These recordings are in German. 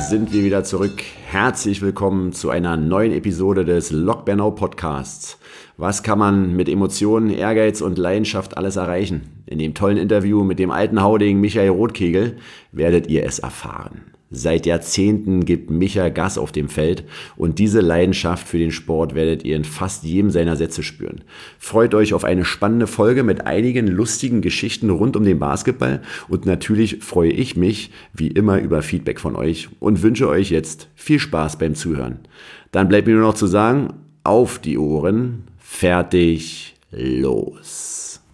sind wir wieder zurück. Herzlich willkommen zu einer neuen Episode des Lok Bernau Podcasts. Was kann man mit Emotionen, Ehrgeiz und Leidenschaft alles erreichen? In dem tollen Interview mit dem alten Hauding Michael Rothkegel werdet ihr es erfahren. Seit Jahrzehnten gibt Micha Gas auf dem Feld und diese Leidenschaft für den Sport werdet ihr in fast jedem seiner Sätze spüren. Freut euch auf eine spannende Folge mit einigen lustigen Geschichten rund um den Basketball und natürlich freue ich mich wie immer über Feedback von euch und wünsche euch jetzt viel Spaß beim Zuhören. Dann bleibt mir nur noch zu sagen, auf die Ohren, fertig, los!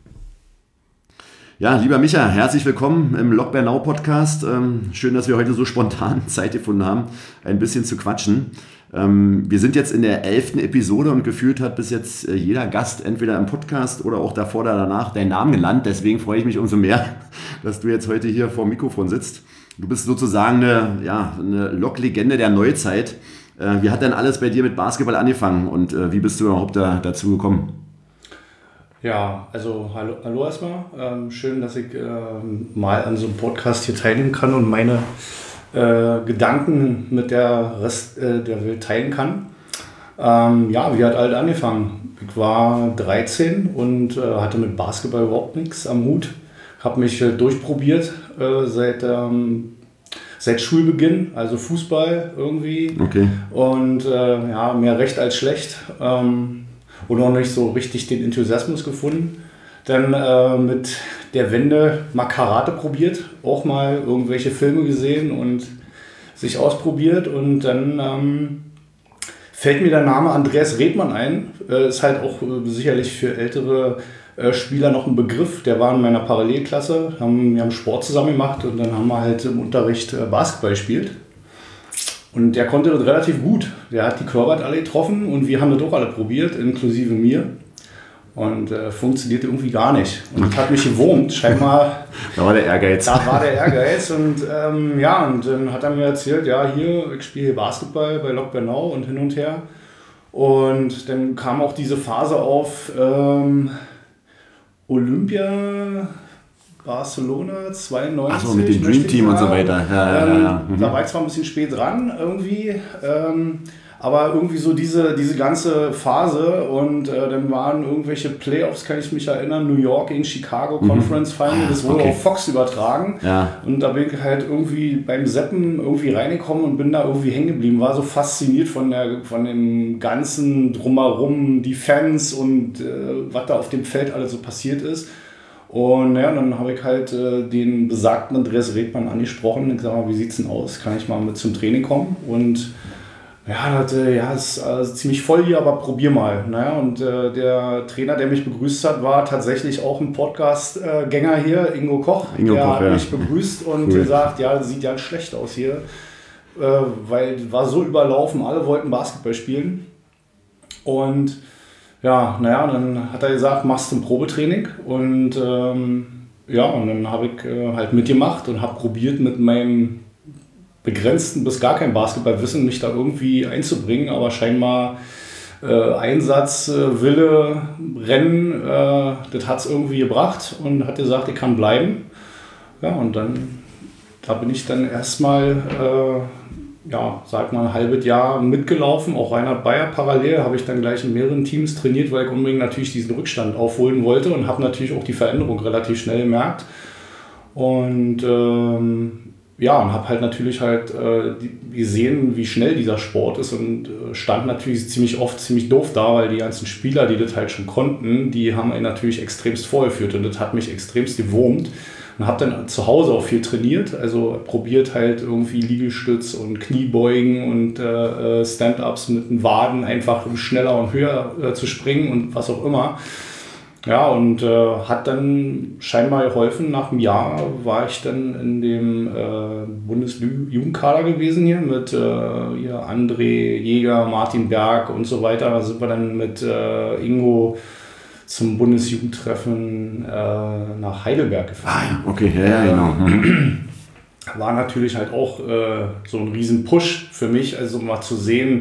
Ja, lieber Micha, herzlich willkommen im Lok Bernau Podcast. Schön, dass wir heute so spontan Zeit gefunden haben, ein bisschen zu quatschen. Wir sind jetzt in der 11. Episode und gefühlt hat bis jetzt jeder Gast entweder im Podcast oder auch davor oder danach deinen Namen genannt. Deswegen freue ich mich umso mehr, dass du jetzt heute hier vor dem Mikrofon sitzt. Du bist sozusagen eine Lok-Legende der Neuzeit. Wie hat denn alles bei dir mit Basketball angefangen und wie bist du überhaupt dazu gekommen? Ja, also hallo erstmal. Schön, dass ich mal an so einem Podcast hier teilnehmen kann und meine Gedanken mit der Rest der Welt teilen kann. Wie hat alles angefangen? Ich war 13 und hatte mit Basketball überhaupt nichts am Hut. Habe mich durchprobiert seit Schulbeginn, also Fußball irgendwie. Okay. Und mehr recht als schlecht. Und noch nicht so richtig den Enthusiasmus gefunden. Dann mit der Wende mal Karate probiert, auch mal irgendwelche Filme gesehen und sich ausprobiert. Und dann fällt mir der Name Andreas Redmann ein. Ist halt auch sicherlich für ältere Spieler noch ein Begriff. Der war in meiner Parallelklasse, wir haben Sport zusammen gemacht und dann haben wir halt im Unterricht Basketball gespielt. Und der konnte das relativ gut. Der hat die Körper alle getroffen und wir haben das auch alle probiert, inklusive mir. Und funktionierte irgendwie gar nicht. Und das hat mich gewurmt, scheinbar. Da war der Ehrgeiz. Und dann hat er mir erzählt, ich spiele hier Basketball bei Lok Bernau und hin und her. Und dann kam auch diese Phase auf Olympia Barcelona 92. Achso, mit dem Dream Team und so weiter. Ja. Da war ich zwar ein bisschen spät dran irgendwie, aber irgendwie so diese ganze Phase und dann waren irgendwelche Playoffs, kann ich mich erinnern, New York gegen Chicago Conference Final, das wurde auf Fox übertragen. Ja. Und da bin ich halt irgendwie beim Zappen irgendwie reingekommen und bin da irgendwie hängen geblieben, war so fasziniert von dem ganzen Drumherum, die Fans und was da auf dem Feld alles so passiert ist. Und dann habe ich halt den besagten Andreas Redmann angesprochen. Ich sag mal, wie sieht's denn aus? Kann ich mal mit zum Training kommen? Und ist ziemlich voll hier, aber probier mal. Und der Trainer, der mich begrüßt hat, war tatsächlich auch ein Podcast-Gänger hier, Ingo Koch. Der hat mich begrüßt und gesagt, das sieht ja schlecht aus hier. Weil war so überlaufen, alle wollten Basketball spielen. Und dann hat er gesagt, machst du ein Probetraining und und dann habe ich halt mitgemacht und habe probiert mit meinem begrenzten bis gar kein Basketballwissen mich da irgendwie einzubringen, aber scheinbar Einsatz, Wille, Rennen, das hat es irgendwie gebracht und hat gesagt, ich kann bleiben. Ja, und da bin ich dann erstmal ein halbes Jahr mitgelaufen, auch Reinhard Bayer parallel, habe ich dann gleich in mehreren Teams trainiert, weil ich unbedingt natürlich diesen Rückstand aufholen wollte und habe natürlich auch die Veränderung relativ schnell gemerkt. Und und habe halt natürlich gesehen, wie schnell dieser Sport ist und stand natürlich ziemlich oft ziemlich doof da, weil die ganzen Spieler, die das halt schon konnten, die haben ihn natürlich extremst vorgeführt und das hat mich extremst gewurmt. Und habe dann zu Hause auch viel trainiert, also probiert halt irgendwie Liegestütz und Kniebeugen und Stand-Ups mit den Waden, einfach um schneller und höher zu springen und was auch immer. Ja, und hat dann scheinbar geholfen. Nach einem Jahr war ich dann in dem Bundesjugendkader gewesen hier mit André Jäger, Martin Berg und so weiter. Da sind wir dann mit Ingo zum Bundesjugendtreffen nach Heidelberg gefahren. Okay, genau. War natürlich halt auch so ein riesen Push für mich, also mal zu sehen,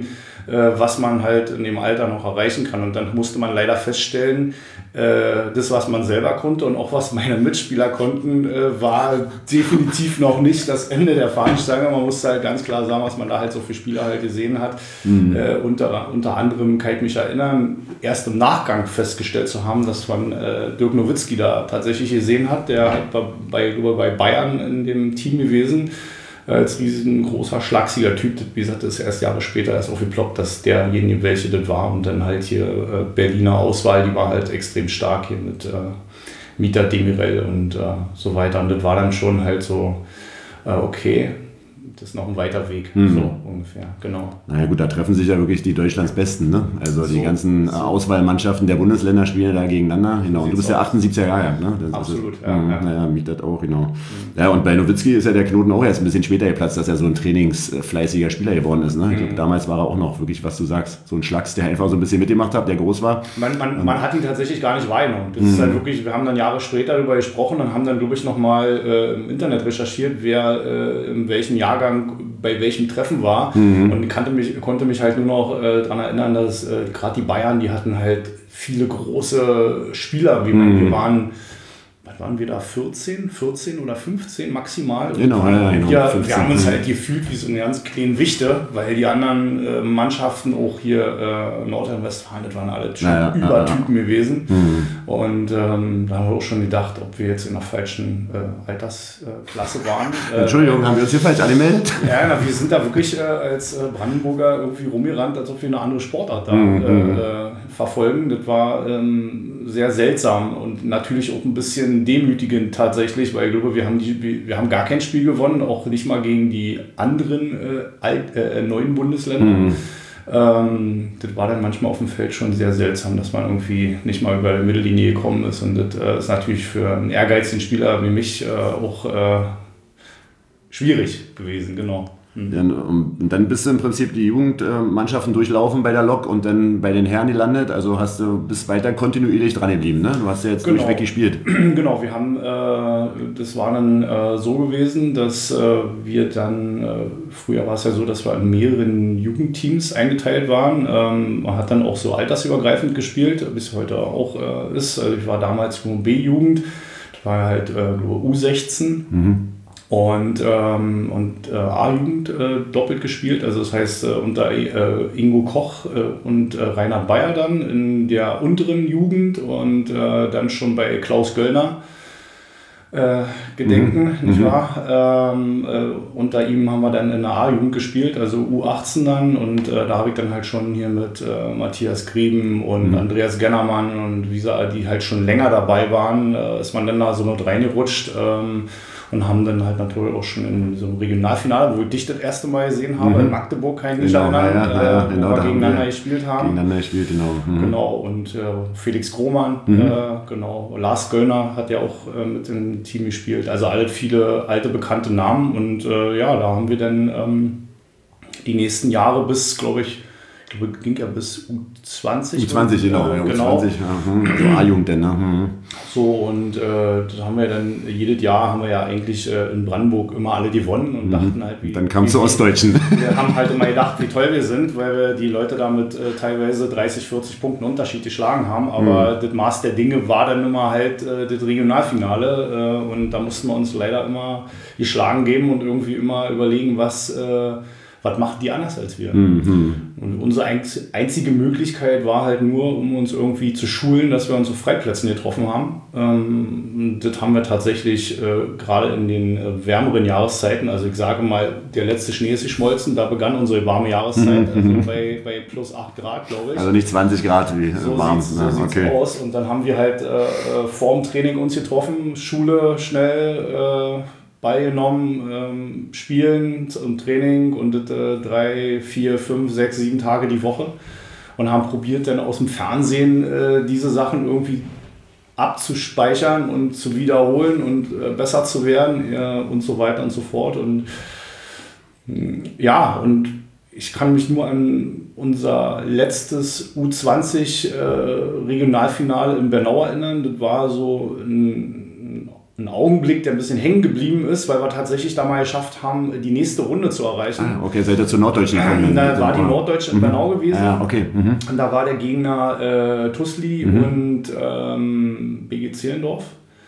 was man halt in dem Alter noch erreichen kann. Und dann musste man leider feststellen, das, was man selber konnte und auch was meine Mitspieler konnten, war definitiv noch nicht das Ende der Fahnenstange. Man musste halt ganz klar sagen, was man da halt so für Spieler halt gesehen hat. Unter anderem kann ich mich erinnern, erst im Nachgang festgestellt zu haben, dass man Dirk Nowitzki da tatsächlich gesehen hat. Der hat bei Bayern in dem Team gewesen, als riesengroßer, schlagsiger Typ. Wie gesagt, das ist erst Jahre später erst aufgeploppt, dass derjenige, welche das war. Und dann halt hier Berliner Auswahl, die war halt extrem stark hier mit Mieter Demirel und so weiter. Und das war dann schon halt so, okay, das ist noch ein weiter Weg, so ungefähr, genau. Naja gut, da treffen sich ja wirklich die Deutschlands Besten, ne? Also die ganzen Auswahlmannschaften der Bundesländer spielen da gegeneinander, genau. Und du bist ja 78er Jahrgang, ne? Das absolut, ist, naja, mich das auch, genau. Ja, und bei Nowitzki ist ja der Knoten auch erst ein bisschen später geplatzt, dass er so ein trainingsfleißiger Spieler geworden ist, ne? Ich glaube, damals war er auch noch wirklich, was du sagst, so ein Schlacks, der einfach so ein bisschen mitgemacht hat, der groß war. Man hat ihn tatsächlich gar nicht wahrgenommen. Das ist halt wirklich, wir haben dann Jahre später darüber gesprochen und haben dann, glaube ich, nochmal im Internet recherchiert, wer in welchem Jahrgang bei welchem Treffen war und konnte mich halt nur noch daran erinnern, dass gerade die Bayern, die hatten halt viele große Spieler, wir waren wir da 14 oder 15 maximal. Genau, wir haben uns halt gefühlt wie so eine ganz kleine Wichte, weil die anderen Mannschaften auch hier in Nordrhein-Westfalen, das waren alle Übertypen gewesen. Und da haben wir auch schon gedacht, ob wir jetzt in der falschen Altersklasse waren. Entschuldigung, haben wir uns hier falsch angemeldet? Ja, wir sind da wirklich als Brandenburger irgendwie rumgerannt, als ob wir eine andere Sportart da verfolgen. Das war sehr seltsam und natürlich auch ein bisschen demütigend tatsächlich, weil ich glaube, wir haben gar kein Spiel gewonnen, auch nicht mal gegen die anderen neuen Bundesländer. Das war dann manchmal auf dem Feld schon sehr seltsam, dass man irgendwie nicht mal über die Mittellinie gekommen ist. Und das ist natürlich für einen ehrgeizigen Spieler wie mich auch schwierig gewesen, genau. Und dann bist du im Prinzip die Jugendmannschaften durchlaufen bei der Lok und dann bei den Herren gelandet. Also bist weiter kontinuierlich dran geblieben, ne? Du hast ja jetzt durchweg gespielt. Genau, wir haben, das war dann so gewesen, dass wir dann, früher war es ja so, dass wir in mehreren Jugendteams eingeteilt waren. Man hat dann auch so altersübergreifend gespielt, bis heute auch ist. Also ich war damals nur B-Jugend, das war halt nur U16. Und A-Jugend doppelt gespielt, also das heißt unter Ingo Koch und Reinhard Bayer dann in der unteren Jugend und dann schon bei Klaus Göllner gedenken, nicht wahr? Unter ihm haben wir dann in der A-Jugend gespielt, also U18 dann und da habe ich dann halt schon hier mit Matthias Grieben und Andreas Gennermann und wie sie, die halt schon länger dabei waren, ist man dann da so mit reingerutscht. Und haben dann halt natürlich auch schon in so einem Regionalfinale, wo ich dich das erste Mal gesehen habe, in Magdeburg, kann ich mich erinnern, wo wir gegeneinander gespielt haben. Genau, und Felix Grohmann, genau, Lars Göllner hat ja auch mit im Team gespielt, also viele alte bekannte Namen und da haben wir dann die nächsten Jahre bis, glaube ich, ging ja bis U20. U20, genau. U20, also A-Jugend denn, ne? So, und da haben wir dann, jedes Jahr haben wir ja eigentlich in Brandenburg immer alle gewonnen und dachten halt, dann kam zu Ostdeutschen. Wir haben halt immer gedacht, wie toll wir sind, weil wir die Leute damit teilweise 30, 40 Punkten Unterschied geschlagen haben, aber das Maß der Dinge war dann immer halt das Regionalfinale und da mussten wir uns leider immer geschlagen geben und irgendwie immer überlegen, was machen die anders als wir? Und unsere einzige Möglichkeit war halt nur, um uns irgendwie zu schulen, dass wir uns auf Freiplätzen getroffen haben. Das haben wir tatsächlich gerade in den wärmeren Jahreszeiten, also ich sage mal, der letzte Schnee ist geschmolzen, da begann unsere warme Jahreszeit, also bei plus 8 Grad, glaube ich. Also nicht 20 Grad wie so warm. So sieht's aus. Und dann haben wir halt vorm Training uns getroffen, Schule schnell Ball genommen, Spielen und Training und 3, 4, 5, 6, 7 Tage die Woche und haben probiert dann aus dem Fernsehen diese Sachen irgendwie abzuspeichern und zu wiederholen und besser zu werden und so weiter und so fort. Und ja, und ich kann mich nur an unser letztes U20 Regionalfinale in Bernau erinnern. Das war so ein ein Augenblick, der ein bisschen hängen geblieben ist, weil wir tatsächlich da mal geschafft haben, die nächste Runde zu erreichen. Okay, seid ihr zu Norddeutschen gekommen? Da war die Norddeutsche in Bernau gewesen. Okay. Und da war der Gegner Tussli und BG Zehlendorf.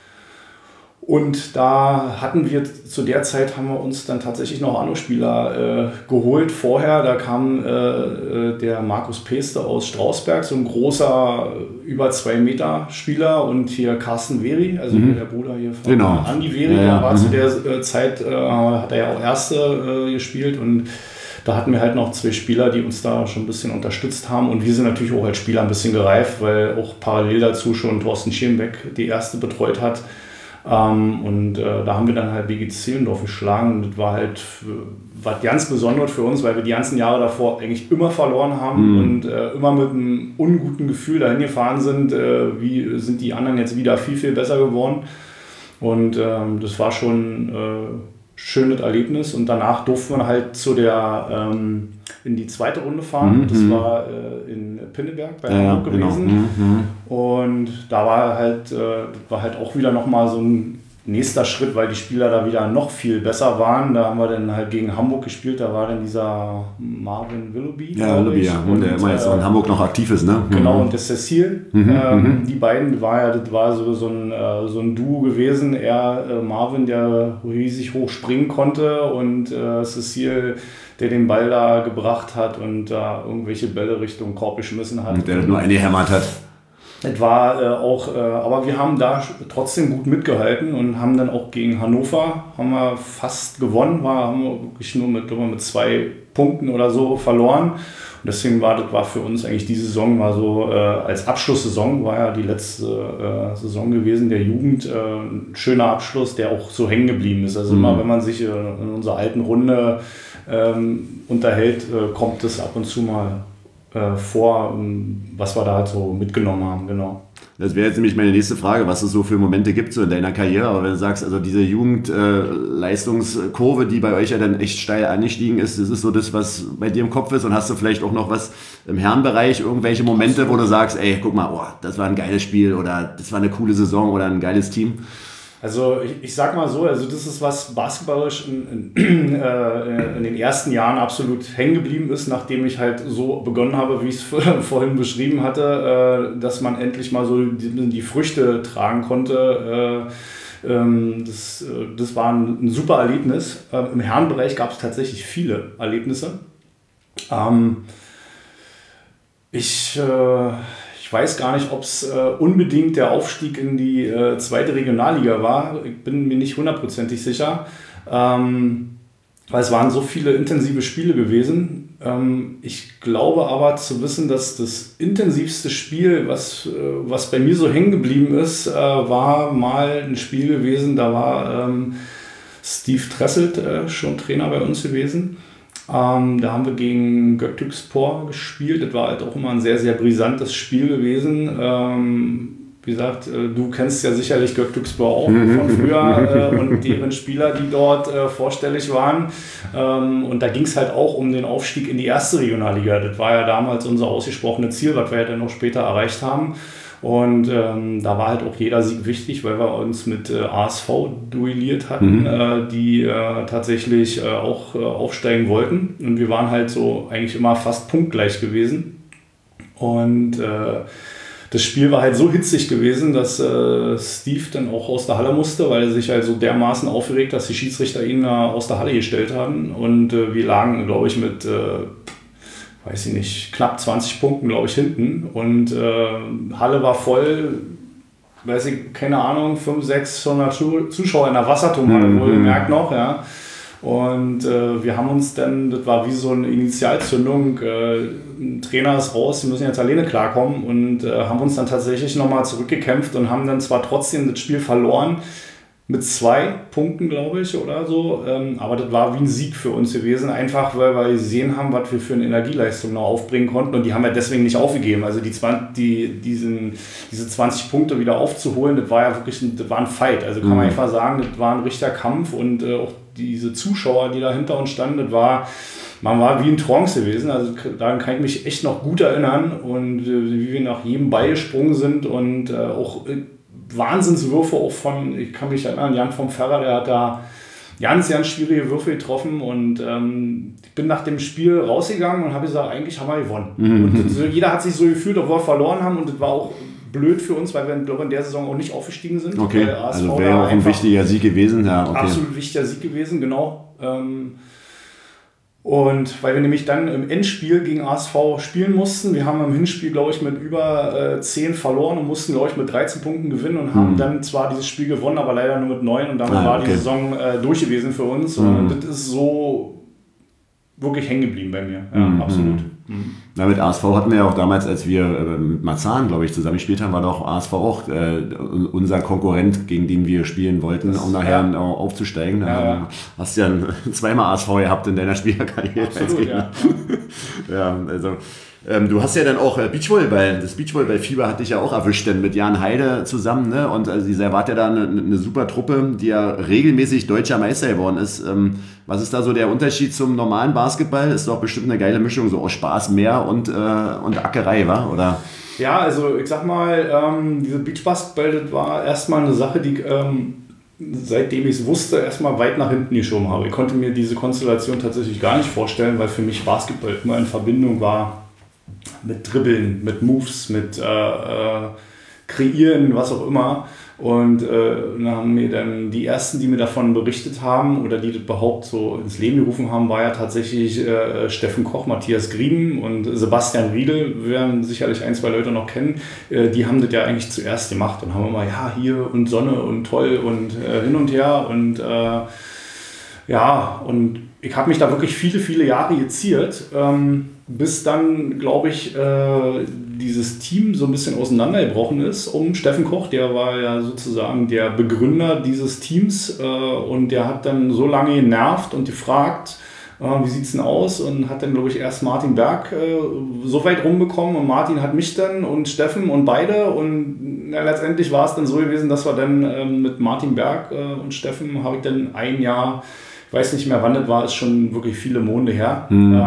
Und da hatten wir, zu der Zeit haben wir uns dann tatsächlich noch Anno-Spieler geholt. Vorher, da kam der Markus Peste aus Strausberg, so ein großer, über 2 Meter Spieler, und hier Carsten Veri, also der Bruder hier von Andi Veri, der war zu der Zeit, hat er ja auch Erste gespielt, und da hatten wir halt noch 2 Spieler, die uns da schon ein bisschen unterstützt haben, und wir sind natürlich auch als Spieler ein bisschen gereift, weil auch parallel dazu schon Thorsten Schirmbeck die Erste betreut hat. Da haben wir dann halt BG Zehlendorf geschlagen. Das war halt was ganz Besonderes für uns, weil wir die ganzen Jahre davor eigentlich immer verloren haben und immer mit einem unguten Gefühl dahin gefahren sind, wie sind die anderen jetzt wieder viel, viel besser geworden. Und das war schon schönes Erlebnis, und danach durften wir halt in die zweite Runde fahren. Das war in Pinneberg bei Hamburg gewesen. Und da war halt auch wieder nochmal so ein nächster Schritt, weil die Spieler da wieder noch viel besser waren. Da haben wir dann halt gegen Hamburg gespielt, da war dann dieser Marvin Willoughby. Ja, Willoughby, ja. Und der immer jetzt auch in Hamburg noch aktiv ist, ne? Genau, und der Cecil. Die beiden, das war so ein Duo gewesen. Marvin, der riesig hoch springen konnte, und Cecil, der den Ball da gebracht hat und da irgendwelche Bälle Richtung Korb geschmissen hat. Und der nur eine hämmert hat. Es war aber wir haben da trotzdem gut mitgehalten und haben dann auch gegen Hannover haben wir fast gewonnen, haben wir wirklich nur mit 2 Punkten oder so verloren. Und deswegen war für uns eigentlich die Saison war so als Abschlusssaison, war ja die letzte Saison gewesen der Jugend, ein schöner Abschluss, der auch so hängen geblieben ist. Also immer, wenn man sich in unserer alten Runde unterhält, kommt es ab und zu mal vor, was wir da halt so mitgenommen haben, genau. Das wäre jetzt nämlich meine nächste Frage, was es so für Momente gibt so in deiner Karriere. Aber wenn du sagst, also diese Jugendleistungskurve, die bei euch ja dann echt steil angestiegen ist, das ist so das, was bei dir im Kopf ist. Und hast du vielleicht auch noch was im Herrenbereich, irgendwelche Momente, wo du sagst, ey, guck mal, das war ein geiles Spiel oder das war eine coole Saison oder ein geiles Team? Also ich sag mal so, also das ist was basketballisch in den ersten Jahren absolut hängen geblieben ist, nachdem ich halt so begonnen habe, wie ich es vorhin beschrieben hatte, dass man endlich mal so die Früchte tragen konnte. Das war ein super Erlebnis. Im Herrenbereich gab es tatsächlich viele Erlebnisse. Ich weiß gar nicht, ob es unbedingt der Aufstieg in die zweite Regionalliga war. Ich bin mir nicht hundertprozentig sicher, weil es waren so viele intensive Spiele gewesen. Ich glaube aber zu wissen, dass das intensivste Spiel, was bei mir so hängen geblieben ist, war mal ein Spiel gewesen, da war Steve Tresselt schon Trainer bei uns gewesen. Da haben wir gegen Göktürkspor gespielt. Das war halt auch immer ein sehr, sehr brisantes Spiel gewesen. Wie gesagt, du kennst ja sicherlich Göktürkspor auch von früher und deren Spieler, die dort vorstellig waren. Und da ging es halt auch um den Aufstieg in die erste Regionalliga. Das war ja damals unser ausgesprochene Ziel, was wir ja dann noch später erreicht haben. Und da war halt auch jeder Sieg wichtig, weil wir uns mit ASV duelliert hatten, die tatsächlich auch aufsteigen wollten. Und wir waren halt so eigentlich immer fast punktgleich gewesen. Und das Spiel war halt so hitzig gewesen, dass Steve dann auch aus der Halle musste, weil er sich halt so dermaßen aufgeregt, dass die Schiedsrichter ihn aus der Halle gestellt haben. Und wir lagen, glaube ich, mit weiß ich nicht, knapp 20 Punkten, glaube ich, hinten. Und Halle war voll, weiß ich, keine Ahnung, 500, 600 Zuschauer in der Wasserturmhalle, wohlgemerkt noch, ja. Und wir haben uns dann, das war wie so eine Initialzündung, ein Trainer ist raus, wir müssen jetzt alleine klarkommen, und haben uns dann tatsächlich nochmal zurückgekämpft und haben dann zwar trotzdem das Spiel verloren, mit 2 Punkten, glaube ich, oder so. Aber das war wie ein Sieg für uns gewesen, einfach weil wir gesehen haben, was wir für eine Energieleistung noch aufbringen konnten. Und die haben wir deswegen nicht aufgegeben. Also diese 20 Punkte wieder aufzuholen, das war ja wirklich das war ein Fight. Also kann man einfach sagen, das war ein richtiger Kampf. Und auch diese Zuschauer, die da hinter uns standen, man war wie in Trance gewesen. Also daran kann ich mich echt noch gut erinnern. Und wie wir nach jedem Ball gesprungen sind und auch Wahnsinnswürfe auch ich kann mich erinnern, Jan vom Ferrer, der hat da ganz schwierige Würfe getroffen und ich bin nach dem Spiel rausgegangen und habe gesagt, eigentlich haben wir gewonnen. Und jeder hat sich so gefühlt, obwohl wir verloren haben, und das war auch blöd für uns, weil wir in der Saison auch nicht aufgestiegen sind. Okay, also wäre auch ein wichtiger Sieg gewesen. Ja, okay. Absolut wichtiger Sieg gewesen, genau. Und weil wir nämlich dann im Endspiel gegen ASV spielen mussten, wir haben im Hinspiel, glaube ich, mit über 10 verloren und mussten, glaube ich, mit 13 Punkten gewinnen und haben dann zwar dieses Spiel gewonnen, aber leider nur mit 9, und damit war die Saison durch gewesen für uns. Und das ist so wirklich hängen geblieben bei mir. Ja, absolut. Ja, mit ASV hatten wir ja auch damals, als wir mit Marzahn, glaube ich, zusammen gespielt haben, war doch ASV auch unser Konkurrent, gegen den wir spielen wollten, um nachher aufzusteigen. Hast ja zweimal ASV gehabt in deiner Spielerkarriere. Absolut, ja. Ja, also du hast ja dann auch Beachvolleyball, das Beachvolleyball-Fieber hat dich ja auch erwischt, denn mit Jan Heide zusammen, ne? Und also ihr wart ja da eine super Truppe, die ja regelmäßig deutscher Meister geworden ist. Was ist da so der Unterschied zum normalen Basketball? Ist doch bestimmt eine geile Mischung, so aus Spaß mehr und Ackerei, wa? Oder? Ja, also ich sag mal, diese Beachbasketball, das war erstmal eine Sache, die seitdem ich es wusste, erstmal weit nach hinten geschoben habe. Ich konnte mir diese Konstellation tatsächlich gar nicht vorstellen, weil für mich Basketball immer in Verbindung war mit Dribbeln, mit Moves, mit Kreieren, was auch immer. Und dann haben mir dann die ersten, die mir davon berichtet haben oder die das überhaupt so ins Leben gerufen haben, war ja tatsächlich Steffen Koch, Matthias Grieben und Sebastian Riedel, werden sicherlich 1, 2 Leute noch kennen. Die haben das ja eigentlich zuerst gemacht und haben immer, ja, hier und Sonne und toll und hin und her und und ich habe mich da wirklich viele, viele Jahre geziert, bis dann, glaube ich, dieses Team so ein bisschen auseinandergebrochen ist um Steffen Koch. Der war ja sozusagen der Begründer dieses Teams und der hat dann so lange genervt und gefragt, wie sieht es denn aus, und hat dann, glaube ich, erst Martin Berg so weit rumbekommen und Martin hat mich dann und Steffen und beide, und letztendlich war es dann so gewesen, dass wir dann mit Martin Berg und Steffen habe ich dann ein Jahr, ich weiß nicht mehr wann das war, ist schon wirklich viele Monde her,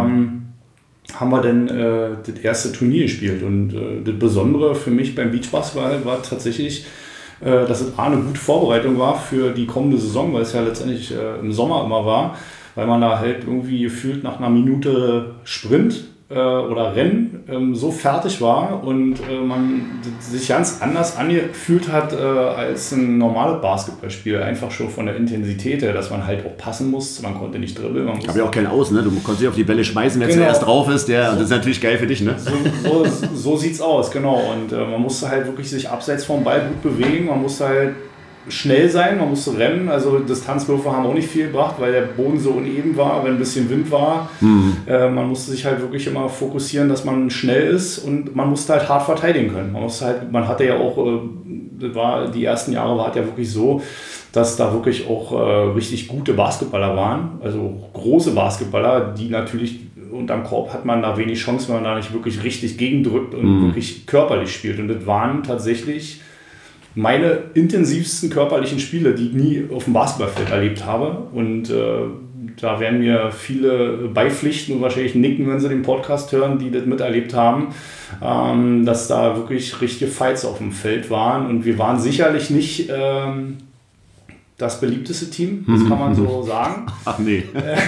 haben wir dann das erste Turnier gespielt. Und das Besondere für mich beim Beachbasketball war tatsächlich, dass es eine gute Vorbereitung war für die kommende Saison, weil es ja letztendlich im Sommer immer war, weil man da halt irgendwie gefühlt nach einer Minute Sprint oder Rennen so fertig war und man sich ganz anders angefühlt hat als ein normales Basketballspiel. Einfach schon von der Intensität her, dass man halt auch passen muss. Man konnte nicht dribbeln. Aber ja auch kein Aus, ne? Du konntest dich auf die Bälle schmeißen, wer zuerst drauf ist. Das ist natürlich geil für dich, ne? So sieht's aus, genau. Und man musste halt wirklich sich abseits vom Ball gut bewegen. Man musste halt schnell sein, man musste rennen, also Distanzwürfe haben auch nicht viel gebracht, weil der Boden so uneben war, wenn ein bisschen Wind war. Man musste sich halt wirklich immer fokussieren, dass man schnell ist, und man musste halt hart verteidigen können. Man hatte ja auch, die ersten Jahre war es ja wirklich so, dass da wirklich auch richtig gute Basketballer waren, also große Basketballer, die natürlich unterm Korb hat man da wenig Chance, wenn man da nicht wirklich richtig gegendrückt und wirklich körperlich spielt. Und das waren tatsächlich meine intensivsten körperlichen Spiele, die ich nie auf dem Basketballfeld erlebt habe. Und da werden mir viele beipflichten und wahrscheinlich nicken, wenn sie den Podcast hören, die das miterlebt haben, dass da wirklich richtige Fights auf dem Feld waren. Und wir waren sicherlich nicht das beliebteste Team, das kann man so sagen. Ach nee.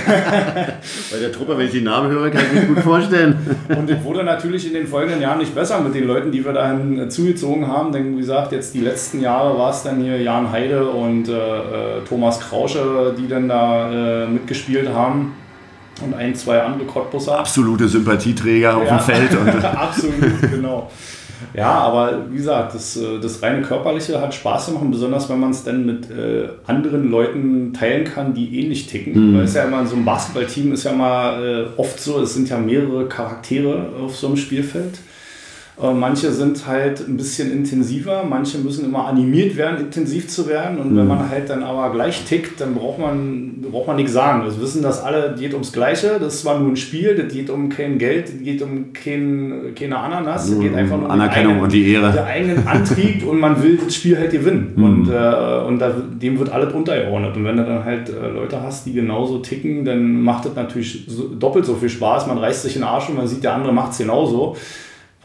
Bei der Truppe, wenn ich die Namen höre, kann ich mir gut vorstellen. Und es wurde natürlich in den folgenden Jahren nicht besser mit den Leuten, die wir dahin zugezogen haben. Denn wie gesagt, jetzt die letzten Jahre war es dann hier Jan Heide und Thomas Krausche, die dann da mitgespielt haben. Und 1, 2 andere Cottbusser. Absolute Sympathieträger auf dem Feld. Und absolut, genau. Ja, aber wie gesagt, das reine Körperliche hat Spaß gemacht, besonders wenn man es dann mit anderen Leuten teilen kann, die ähnlich ticken. Weil es ja immer so ein Basketballteam ist ja mal oft so, es sind ja mehrere Charaktere auf so einem Spielfeld. Manche sind halt ein bisschen intensiver, manche müssen immer animiert werden, intensiv zu werden. Und wenn man halt dann aber gleich tickt, dann braucht man nichts sagen. Wir wissen, dass alle, es geht ums Gleiche, das ist zwar nur ein Spiel, das geht um kein Geld, das geht um keine Ananas, das geht einfach nur um Anerkennung und die Ehre. Den eigenen Antrieb, und man will das Spiel halt gewinnen. Und dem wird alles untergeordnet. Und wenn du dann halt Leute hast, die genauso ticken, dann macht das natürlich doppelt so viel Spaß. Man reißt sich in den Arsch und man sieht, der andere macht es genauso.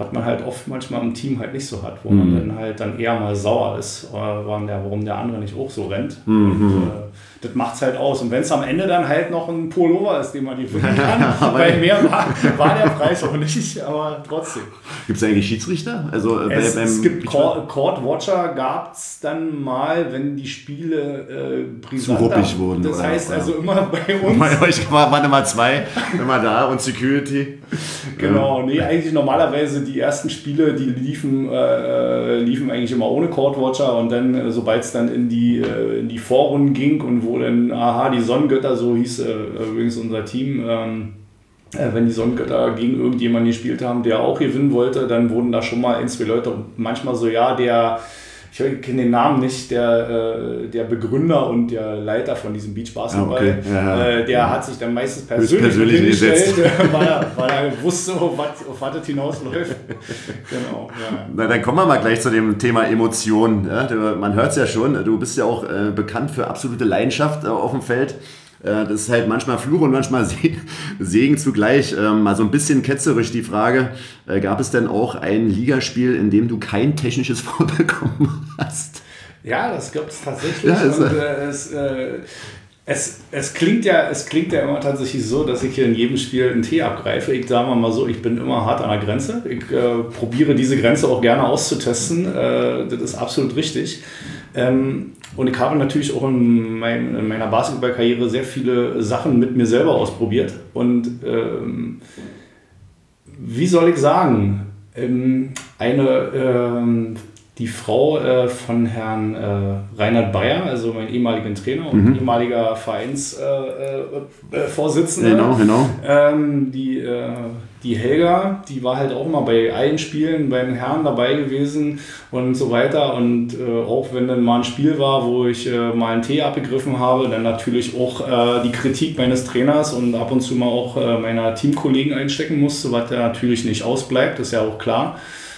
was man halt oft manchmal im Team halt nicht so hat, wo man dann halt dann eher mal sauer ist, warum der andere nicht auch so rennt. Und das macht es halt aus. Und wenn es am Ende dann halt noch ein Pullover ist, den man gewinnen kann, weil mehr war der Preis auch nicht, aber trotzdem. Gibt es eigentlich Schiedsrichter? Also, es gibt Court Watcher, gab es dann mal, wenn die Spiele zu ruppig wurden. Das heißt also immer bei uns. Bei euch waren immer 2, immer da und Security. Genau, nee, eigentlich normalerweise die ersten Spiele, die liefen eigentlich immer ohne Court Watcher und dann, sobald es dann in die Vorrunden ging und wo dann, die Sonnengötter, so hieß übrigens unser Team, wenn die Sonnengötter gegen irgendjemanden gespielt haben, der auch gewinnen wollte, dann wurden da schon mal 1, 2 Leute und manchmal so, ich kenne den Namen nicht, der Begründer und der Leiter von diesem Beachbasketball, der hat sich dann meistens persönlich hingestellt, weil er wusste, auf was das hinausläuft. Genau, ja. Na, dann kommen wir mal gleich zu dem Thema Emotionen. Ja? Man hört es ja schon, du bist ja auch bekannt für absolute Leidenschaft auf dem Feld. Das ist halt manchmal Fluch und manchmal Segen zugleich. Mal so ein bisschen ketzerisch die Frage, gab es denn auch ein Ligaspiel, in dem du kein technisches Foul bekommen hast? Ja, das gibt es tatsächlich. Ja, und, es klingt ja immer tatsächlich so, dass ich hier in jedem Spiel einen Tee abgreife. Ich sage mal so, ich bin immer hart an der Grenze. Ich probiere diese Grenze auch gerne auszutesten. Das ist absolut richtig. Und ich habe natürlich auch in meiner Basketballkarriere sehr viele Sachen mit mir selber ausprobiert. Und wie soll ich sagen, die Frau von Herrn Reinhard Bayer, also mein ehemaliger Trainer und ehemaliger Vereinsvorsitzender, genau. Die Helga, die war halt auch mal bei allen Spielen bei den Herren dabei gewesen und so weiter. Und auch wenn dann mal ein Spiel war, wo ich mal einen Tee abgegriffen habe, dann natürlich auch die Kritik meines Trainers und ab und zu mal auch meiner Teamkollegen einstecken musste, was ja natürlich nicht ausbleibt, ist ja auch klar.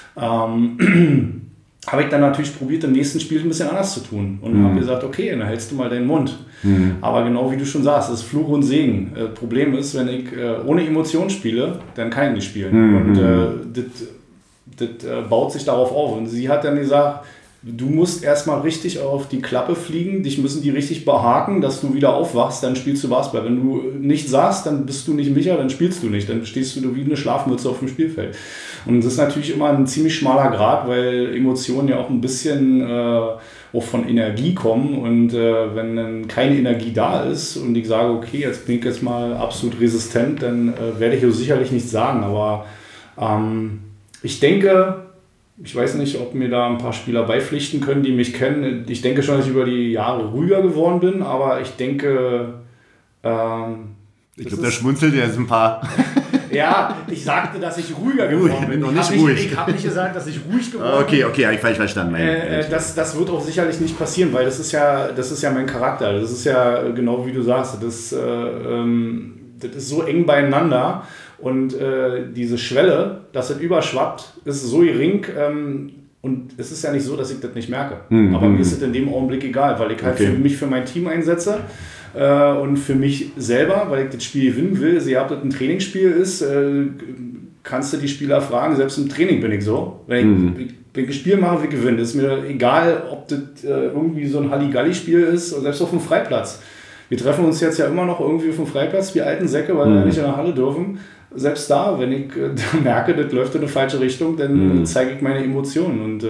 Habe ich dann natürlich probiert, im nächsten Spiel ein bisschen anders zu tun und habe gesagt, okay, dann hältst du mal deinen Mund. Aber genau wie du schon sagst, das ist Fluch und Segen. Problem ist, wenn ich ohne Emotionen spiele, dann kann ich nicht spielen. Und das baut sich darauf auf. Und sie hat dann gesagt, du musst erstmal richtig auf die Klappe fliegen, dich müssen die richtig behaken, dass du wieder aufwachst, dann spielst du Basketball. Wenn du nicht sagst, dann bist du nicht Micha, dann spielst du nicht, dann stehst du wie eine Schlafmütze auf dem Spielfeld. Und das ist natürlich immer ein ziemlich schmaler Grat, weil Emotionen ja auch ein bisschen auch von Energie kommen und wenn dann keine Energie da ist und ich sage, okay, jetzt bin ich jetzt mal absolut resistent, dann werde ich hier sicherlich nichts sagen, aber ich denke, ich weiß nicht, ob mir da ein paar Spieler beipflichten können, die mich kennen. Ich denke schon, dass ich über die Jahre ruhiger geworden bin, aber ich denke... ich glaube, der schmunzelt jetzt ein paar... Ja, ich sagte, dass ich ruhiger geworden bin. Ich habe nicht gesagt, dass ich ruhig geworden bin. Okay, habe ich falsch verstanden. Das wird auch sicherlich nicht passieren, weil das ist ja mein Charakter. Das ist ja genau wie du sagst, das ist so eng beieinander und diese Schwelle, dass es überschwappt, ist so gering und es ist ja nicht so, dass ich das nicht merke. Aber mir ist es in dem Augenblick egal, weil ich halt mich für mein Team einsetze. Und für mich selber, weil ich das Spiel gewinnen will, ob das ein Trainingsspiel ist, kannst du die Spieler fragen, selbst im Training bin ich so. Wenn ich ein Spiel mache, will ich gewinnen. Ist mir egal, ob das irgendwie so ein Halligalli-Spiel ist, oder selbst auf dem Freiplatz. Wir treffen uns jetzt ja immer noch irgendwie auf dem Freiplatz, wie alten Säcke, weil wir ja nicht in der Halle dürfen. Selbst da, wenn ich merke, das läuft in eine falsche Richtung, dann zeige ich meine Emotionen. Und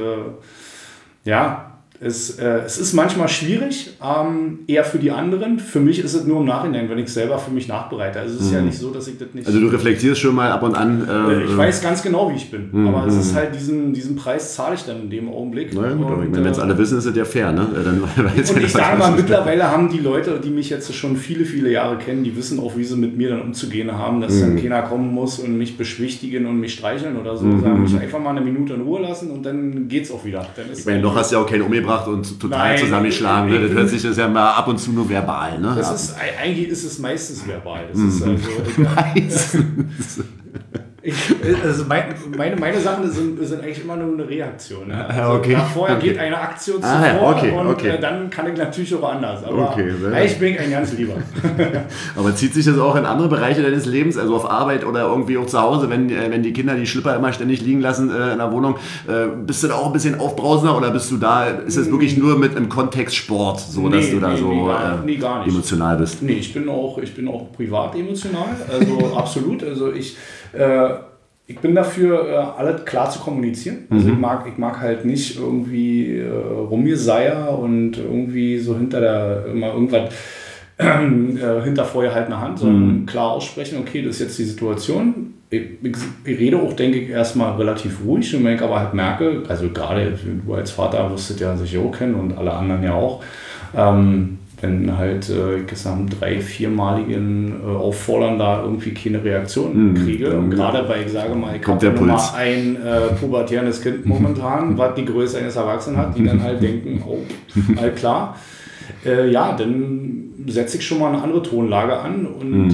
es ist manchmal schwierig, eher für die anderen. Für mich ist es nur im Nachhinein, wenn ich selber für mich nachbereite. Also es ist ja nicht so, dass ich das nicht... Also du reflektierst schon mal ab und an... ich weiß ganz genau, wie ich bin. Aber es ist halt, diesen Preis zahle ich dann in dem Augenblick. Naja, gut, wenn es alle wissen, ist es ja fair, ne? Und ich sage mal, mittlerweile haben die Leute, die mich jetzt schon viele, viele Jahre kennen, die wissen auch, wie sie mit mir dann umzugehen haben, dass dann keiner kommen muss und mich beschwichtigen und mich streicheln oder so. Sagen, mich einfach mal eine Minute in Ruhe lassen und dann geht's auch wieder. Dann ist ich meine, noch hast du ja auch keinen umgebracht und total zusammengeschlagen. Ne? Das hört sich das ja mal ab und zu nur verbal. Ne? Eigentlich ist es meistens verbal. Das ist also, meistens. Also meine Sachen sind eigentlich immer nur eine Reaktion. Ne? Also okay. Vorher geht eine Aktion zuvor und dann kann ich natürlich auch anders. Aber ich bin ein ganz lieber. Aber zieht sich das auch in andere Bereiche deines Lebens, also auf Arbeit oder irgendwie auch zu Hause, wenn die Kinder die Schlipper immer ständig liegen lassen in der Wohnung, bist du da auch ein bisschen aufbrausender oder bist du da, ist es wirklich nur mit einem Kontext Sport, so dass du da gar nicht emotional bist? Nee, ich bin auch privat emotional, also absolut. Also ich bin dafür, alles klar zu kommunizieren. Also ich mag halt nicht irgendwie rumgeseier und irgendwie so immer irgendwas hinter vorgehaltener Hand, sondern klar aussprechen, okay, das ist jetzt die Situation. Ich rede auch, denke ich, erstmal relativ ruhig, und wenn ich aber halt merke, also gerade du als Vater wirst du ja sicher auch kennen und alle anderen ja auch, wenn halt ich nach einem 3-4-maligen Auffordern da irgendwie keine Reaktion kriege. Und gerade weil ich sage mal, ich habe nur mal ein pubertierendes Kind momentan, was die Größe eines Erwachsenen hat, die dann halt denken, oh, all klar. Dann setze ich schon mal eine andere Tonlage an und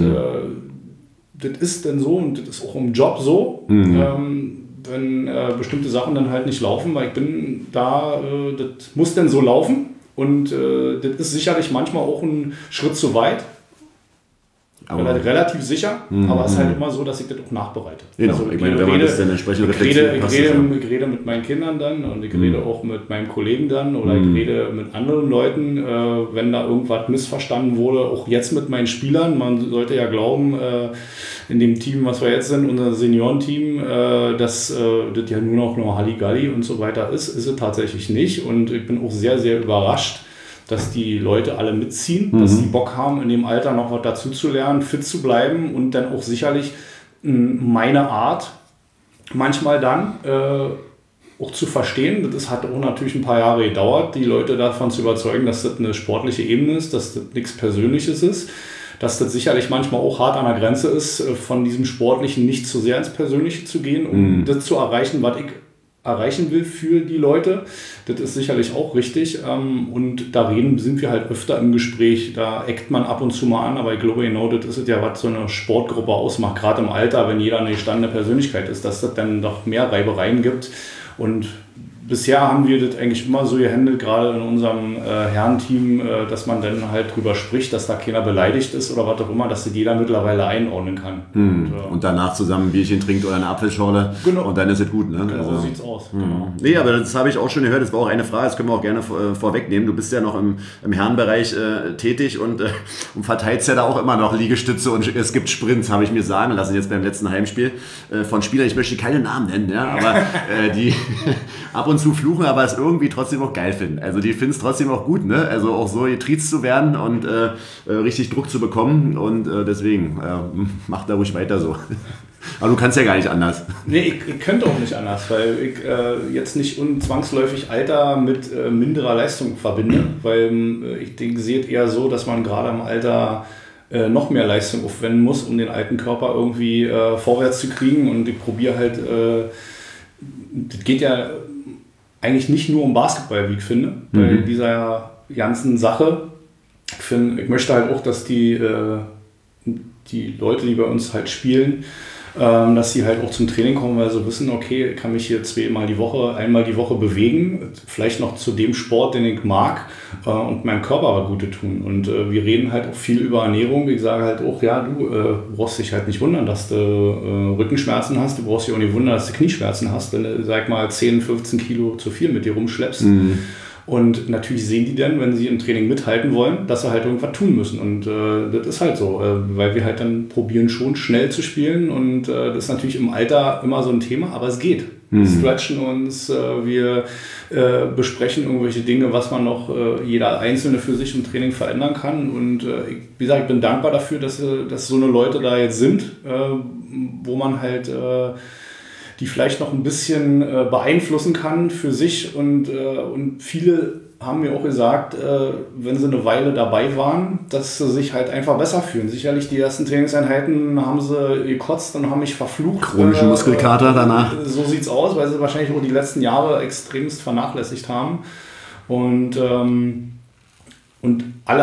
das ist dann so und das ist auch im Job so, wenn bestimmte Sachen dann halt nicht laufen, weil ich bin da, das muss dann so laufen. Und das ist sicherlich manchmal auch ein Schritt zu weit. Relativ sicher, aber es ist halt immer so, dass ich das auch nachbereite. Genau, also ich meine, wenn man das dann entsprechend reflektiert. Ich rede mit meinen Kindern dann und ich rede auch mit meinem Kollegen dann oder ich rede mit anderen Leuten, wenn da irgendwas missverstanden wurde, auch jetzt mit meinen Spielern. Man sollte ja glauben, in dem Team, was wir jetzt sind, unser Seniorenteam, dass das ja nur noch Halligalli und so weiter ist es tatsächlich nicht und ich bin auch sehr, sehr überrascht, dass die Leute alle mitziehen, dass sie Bock haben, in dem Alter noch was dazu zu lernen, fit zu bleiben und dann auch sicherlich meine Art manchmal dann auch zu verstehen. Das hat auch natürlich ein paar Jahre gedauert, die Leute davon zu überzeugen, dass das eine sportliche Ebene ist, dass das nichts Persönliches ist, dass das sicherlich manchmal auch hart an der Grenze ist, von diesem Sportlichen nicht zu sehr ins Persönliche zu gehen, um das zu erreichen, was ich erreichen will für die Leute. Das ist sicherlich auch richtig. Und da sind wir halt öfter im Gespräch. Da eckt man ab und zu mal an, aber ich glaube genau, das ist es ja, was so eine Sportgruppe ausmacht. Gerade im Alter, wenn jeder eine gestandene Persönlichkeit ist, dass das dann doch mehr Reibereien gibt. Und bisher haben wir das eigentlich immer so gehandelt, gerade in unserem Herrenteam, dass man dann halt drüber spricht, dass da keiner beleidigt ist oder was auch immer, dass das jeder mittlerweile einordnen kann. Und danach zusammen ein Bierchen trinkt oder eine Apfelschorle und dann ist es gut. Ne? Genau, so sieht's aus. Genau. Nee, aber das habe ich auch schon gehört, das war auch eine Frage, das können wir auch gerne vorwegnehmen. Du bist ja noch im Herrenbereich tätig und verteilst ja da auch immer noch Liegestütze und es gibt Sprints, habe ich mir sagen lassen, jetzt beim letzten Heimspiel von Spielern, ich möchte keine Namen nennen, ja, aber die ab und zu fluchen, aber es irgendwie trotzdem auch geil finden. Also die finden es trotzdem auch gut, ne? Also auch so getriezt zu werden und richtig Druck zu bekommen und deswegen mach da ruhig weiter so. Aber du kannst ja gar nicht anders. Nee, ich könnte auch nicht anders, weil ich jetzt nicht zwangsläufig Alter mit minderer Leistung verbinde, weil ich sehe es eher so, dass man gerade im Alter noch mehr Leistung aufwenden muss, um den alten Körper irgendwie vorwärts zu kriegen und ich probiere halt, das geht ja eigentlich nicht nur um Basketball, wie ich finde, bei dieser ganzen Sache. Ich möchte halt auch, dass die Leute, die bei uns halt spielen, dass sie halt auch zum Training kommen, weil sie wissen, okay, ich kann mich hier einmal die Woche bewegen, vielleicht noch zu dem Sport, den ich mag und meinem Körper aber Gute tun. Und wir reden halt auch viel über Ernährung. Ich sage halt auch, ja, du brauchst dich halt nicht wundern, dass du Rückenschmerzen hast, du brauchst dich auch nicht wundern, dass du Knieschmerzen hast, wenn du, sag mal, 10, 15 Kilo zu viel mit dir rumschleppst. Und natürlich sehen die dann, wenn sie im Training mithalten wollen, dass sie halt irgendwas tun müssen. Und das ist halt so, weil wir halt dann probieren schon schnell zu spielen. Und das ist natürlich im Alter immer so ein Thema, aber es geht. Wir stretchen uns, wir besprechen irgendwelche Dinge, was man noch jeder Einzelne für sich im Training verändern kann. Und wie gesagt, ich bin dankbar dafür, dass so eine Leute da jetzt sind, wo man halt die vielleicht noch ein bisschen beeinflussen kann für sich. Und viele haben mir auch gesagt, wenn sie eine Weile dabei waren, dass sie sich halt einfach besser fühlen. Sicherlich die ersten Trainingseinheiten haben sie gekotzt und haben mich verflucht. Chronische Muskelkater danach. So sieht's aus, weil sie wahrscheinlich auch die letzten Jahre extremst vernachlässigt haben. Und alle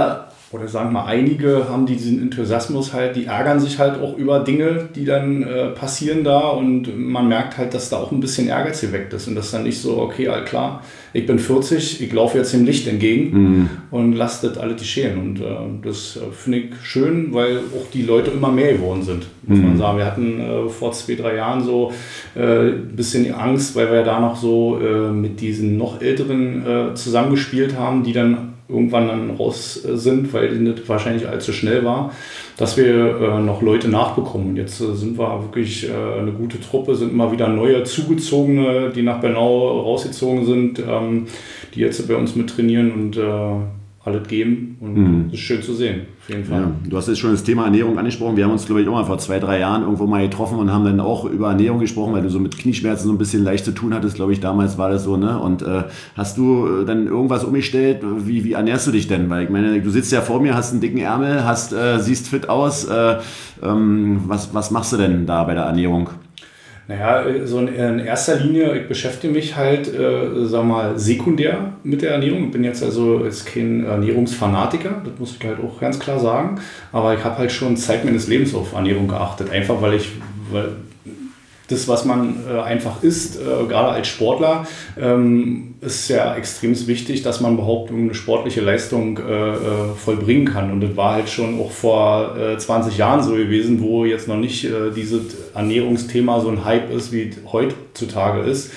oder sagen wir mal, einige haben diesen Enthusiasmus halt, die ärgern sich halt auch über Dinge, die dann passieren da und man merkt halt, dass da auch ein bisschen Ehrgeiz geweckt ist und das dann nicht so, okay, all klar, ich bin 40, ich laufe jetzt dem Licht entgegen und lasst das alle die scheren und das finde ich schön, weil auch die Leute immer mehr geworden sind, muss man sagen. Wir hatten vor 2-3 Jahren so ein bisschen die Angst, weil wir da noch so mit diesen noch Älteren zusammengespielt haben, die dann irgendwann dann raus sind, weil das wahrscheinlich allzu schnell war, dass wir noch Leute nachbekommen. Und jetzt sind wir wirklich eine gute Truppe, sind immer wieder neue Zugezogene, die nach Bernau rausgezogen sind, die jetzt bei uns mit trainieren und alles geben. Und das ist schön zu sehen, auf jeden Fall. Ja, du hast jetzt schon das Thema Ernährung angesprochen. Wir haben uns, glaube ich, auch mal vor 2-3 Jahren irgendwo mal getroffen und haben dann auch über Ernährung gesprochen, weil du so mit Knieschmerzen so ein bisschen leicht zu tun hattest, glaube ich, damals war das so, ne? Und hast du dann irgendwas umgestellt? Wie ernährst du dich denn? Weil ich meine, du sitzt ja vor mir, hast einen dicken Ärmel, siehst fit aus. Was machst du denn da bei der Ernährung? Naja, so in erster Linie, ich beschäftige mich halt, sag mal, sekundär mit der Ernährung. Ich bin jetzt kein Ernährungsfanatiker, das muss ich halt auch ganz klar sagen. Aber ich habe halt schon Zeit meines Lebens auf Ernährung geachtet. Einfach weil das, was man einfach isst, gerade als Sportler, ist ja extrem wichtig, dass man überhaupt eine sportliche Leistung vollbringen kann. Und das war halt schon auch vor 20 Jahren so gewesen, wo jetzt noch nicht dieses Ernährungsthema so ein Hype ist, wie es heutzutage ist.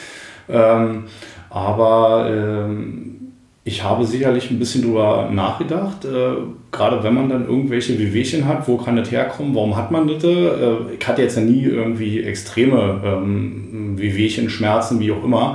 Ich habe sicherlich ein bisschen drüber nachgedacht, gerade wenn man dann irgendwelche Wehwehchen hat, wo kann das herkommen, warum hat man das? Ich hatte jetzt ja nie irgendwie extreme Wehwehchen, Schmerzen, wie auch immer,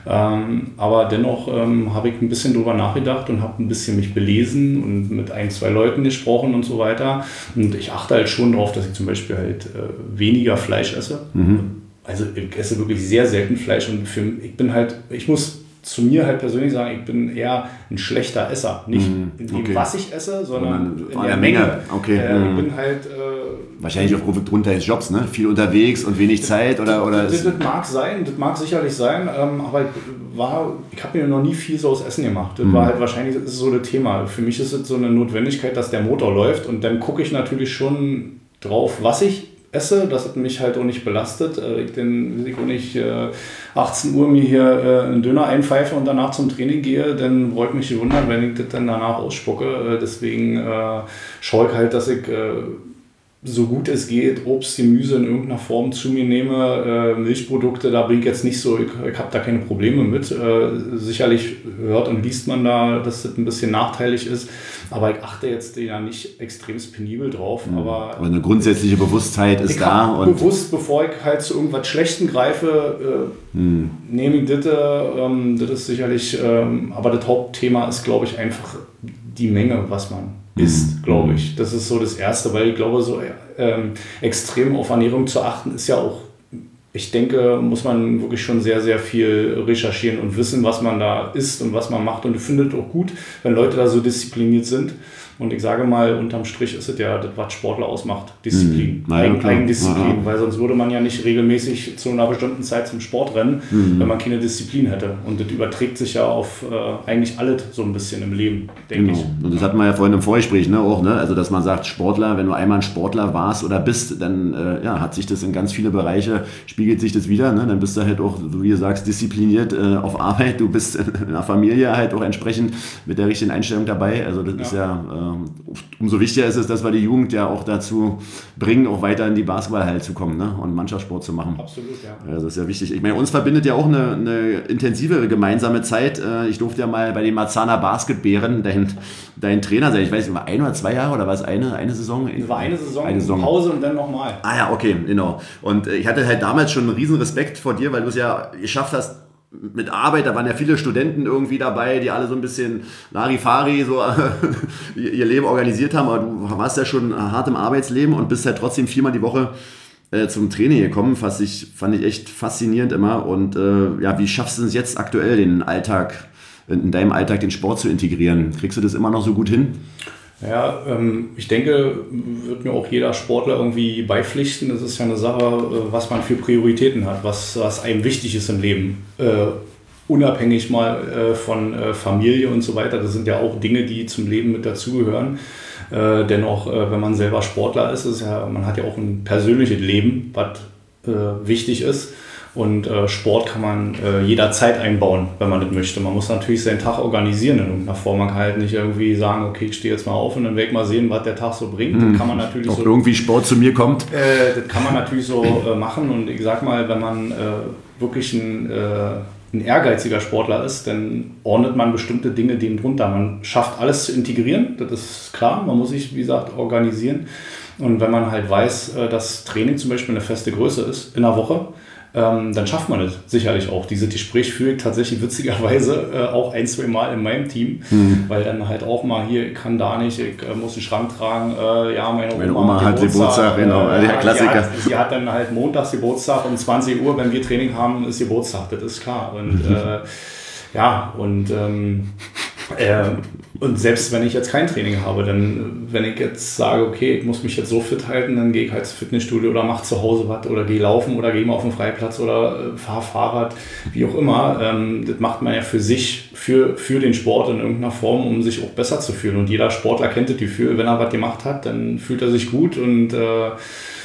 aber dennoch habe ich ein bisschen drüber nachgedacht und habe ein bisschen mich belesen und mit 1-2 Leuten gesprochen und so weiter und ich achte halt schon darauf, dass ich zum Beispiel halt weniger Fleisch esse. Also ich esse wirklich sehr selten Fleisch und ich muss zu mir halt persönlich sagen, ich bin eher ein schlechter Esser. Nicht in dem, was ich esse, sondern in der Menge. Okay. Ich bin halt... wahrscheinlich aufgrund deines Jobs, ne? Viel unterwegs und wenig Zeit? Das mag sein, das mag sicherlich sein, aber ich habe mir noch nie viel so aus Essen gemacht. Das war halt wahrscheinlich, das ist so das Thema. Für mich ist es so eine Notwendigkeit, dass der Motor läuft und dann gucke ich natürlich schon drauf, was ich esse, dass es mich halt auch nicht belastet. Ich dann auch nicht 18 Uhr mir hier einen Döner einpfeife und danach zum Training gehe, dann brauche ich mich wundern, wenn ich das dann danach ausspucke. Deswegen schaue ich halt, dass ich so gut es geht, Obst, Gemüse in irgendeiner Form zu mir nehme. Milchprodukte, da bin ich jetzt nicht so, ich habe da keine Probleme mit. Sicherlich hört und liest man da, dass das ein bisschen nachteilig ist, aber ich achte jetzt ja nicht extrem penibel drauf. Aber eine grundsätzliche Bewusstheit ist da. Und bewusst, bevor ich halt zu irgendwas Schlechtem greife, nehme ich das. Das ist sicherlich, aber das Hauptthema ist, glaube ich, einfach die Menge, was man isst, glaube ich. Das ist so das Erste, weil ich glaube, so extrem auf Ernährung zu achten, ist ja auch, ich denke, muss man wirklich schon sehr, sehr viel recherchieren und wissen, was man da isst und was man macht. Und ich finde es auch gut, wenn Leute da so diszipliniert sind. Und ich sage mal, unterm Strich ist es ja das, was Sportler ausmacht. Disziplin. Eigendisziplin. Weil sonst würde man ja nicht regelmäßig zu einer bestimmten Zeit zum Sport rennen, wenn man keine Disziplin hätte. Und das überträgt sich ja auf eigentlich alles so ein bisschen im Leben, denke ich. Und das hatten wir ja vorhin im Vorgespräch, ne, auch, ne? Also, dass man sagt, Sportler, wenn du einmal ein Sportler warst oder bist, dann hat sich das in ganz viele Bereiche, spiegelt sich das wieder. Ne? Dann bist du halt auch, wie du sagst, diszipliniert auf Arbeit. Du bist in der Familie halt auch entsprechend mit der richtigen Einstellung dabei. Also, das ist ja umso wichtiger ist es, dass wir die Jugend ja auch dazu bringen, auch weiter in die Basketballhalle zu kommen, ne? Und Mannschaftssport zu machen. Absolut, ja. Also das ist ja wichtig. Ich meine, uns verbindet ja auch eine intensive gemeinsame Zeit. Ich durfte ja mal bei den Marzahner Basketbären dein Trainer sein. Ich weiß nicht, war 1 oder 2 Jahre oder war es eine Saison? Es war eine Saison, Pause und dann nochmal. Ah ja, okay, genau. Und ich hatte halt damals schon einen riesen Respekt vor dir, weil du es ja geschafft hast, mit Arbeit, da waren ja viele Studenten irgendwie dabei, die alle so ein bisschen Larifari so ihr Leben organisiert haben, aber du warst ja schon hart im Arbeitsleben und bist halt trotzdem 4-mal die Woche zum Training gekommen, fand ich echt faszinierend immer. Und wie schaffst du es jetzt aktuell, in deinem Alltag den Sport zu integrieren? Kriegst du das immer noch so gut hin? Ja, ich denke, wird mir auch jeder Sportler irgendwie beipflichten. Das ist ja eine Sache, was man für Prioritäten hat, was einem wichtig ist im Leben. unabhängig mal von Familie und so weiter. Das sind ja auch Dinge, die zum Leben mit dazugehören. Dennoch, wenn man selber Sportler ist, man hat ja auch ein persönliches Leben, was wichtig ist. Und Sport kann man jederzeit einbauen, wenn man das möchte. Man muss natürlich seinen Tag organisieren in irgendeiner Form. Man kann halt nicht irgendwie sagen, okay, ich stehe jetzt mal auf und dann werde ich mal sehen, was der Tag so bringt. Das kann man natürlich Ob irgendwie Sport zu mir kommt. Das kann man natürlich so machen. Und ich sag mal, wenn man wirklich ein ehrgeiziger Sportler ist, dann ordnet man bestimmte Dinge dem drunter. Man schafft alles zu integrieren, das ist klar. Man muss sich, wie gesagt, organisieren. Und wenn man halt weiß, dass Training zum Beispiel eine feste Größe ist in der Woche, dann schafft man es sicherlich auch. Diese Gespräche führe ich tatsächlich witzigerweise auch 1-2 Mal in meinem Team, weil dann halt auch mal hier, ich kann da nicht, ich muss einen Schrank tragen, meine Oma hat Geburtstag, genau, der Klassiker. Sie hat dann halt montags Geburtstag um 20 Uhr, wenn wir Training haben, ist Geburtstag, das ist klar. Und selbst wenn ich jetzt kein Training habe, dann, wenn ich jetzt sage, okay, ich muss mich jetzt so fit halten, dann gehe ich halt ins Fitnessstudio oder mache zu Hause was oder gehe laufen oder gehe mal auf den Freiplatz oder fahre Fahrrad, wie auch immer. Das macht man ja für sich, für den Sport in irgendeiner Form, um sich auch besser zu fühlen. Und jeder Sportler kennt das Gefühl, wenn er was gemacht hat, dann fühlt er sich gut. Und und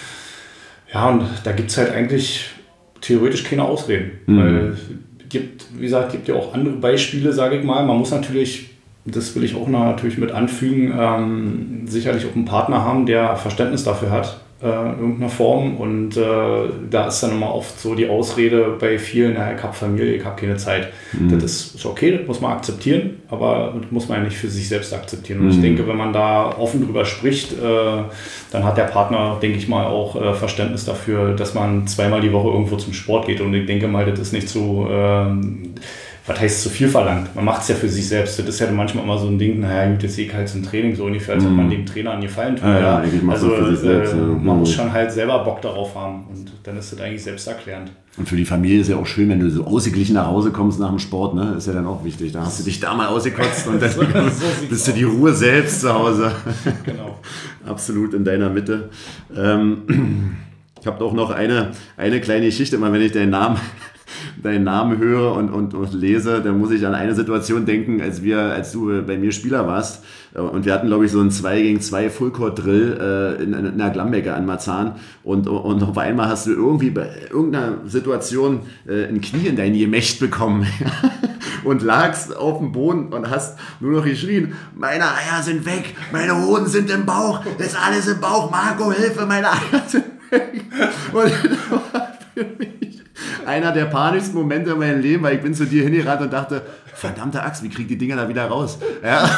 da gibt es halt eigentlich theoretisch keine Ausreden. Weil gibt ja auch andere Beispiele, sage ich mal. Man muss natürlich, das will ich auch noch natürlich mit anfügen, sicherlich auch einen Partner haben, der Verständnis dafür hat, in irgendeiner Form. Und da ist dann immer oft so die Ausrede bei vielen, ich habe Familie, ich habe keine Zeit. Das ist okay, das muss man akzeptieren, aber das muss man ja nicht für sich selbst akzeptieren. Und ich denke, wenn man da offen drüber spricht, dann hat der Partner, denke ich mal, auch Verständnis dafür, dass man 2-mal die Woche irgendwo zum Sport geht. Und ich denke mal, das ist nicht so, was heißt zu viel verlangt? Man macht es ja für sich selbst. Das ist ja manchmal immer so ein Ding, naja, gut, jetzt gehe ich halt zum Training, so ungefähr, als ob man dem Trainer einen Gefallen tut. Also für sich selbst, man muss schon halt selber Bock darauf haben und dann ist das eigentlich selbsterklärend. Und für die Familie ist ja auch schön, wenn du so ausgeglichen nach Hause kommst nach dem Sport, ne? Ist ja dann auch wichtig. Da hast du dich da mal ausgekotzt und dann bist du die Ruhe selbst zu Hause. Genau. Absolut in deiner Mitte. Ich habe auch noch eine kleine Geschichte, immer wenn ich deinen Namen höre und lese, dann muss ich an eine Situation denken, als du bei mir Spieler warst. Und wir hatten, glaube ich, so einen 2-gegen-2 Fullcourt-Drill in der Glambecker an Marzahn. Und auf einmal hast du irgendwie bei irgendeiner Situation ein Knie in dein Gemächt bekommen. Und lagst auf dem Boden und hast nur noch geschrien, meine Eier sind weg, meine Hoden sind im Bauch, ist alles im Bauch, Marco, Hilfe, meine Eier sind weg. Und das war für mich einer der panischsten Momente in meinem Leben, weil ich bin zu dir hingerannt und dachte, verdammte Axt, wie krieg ich die Dinger da wieder raus? Ja.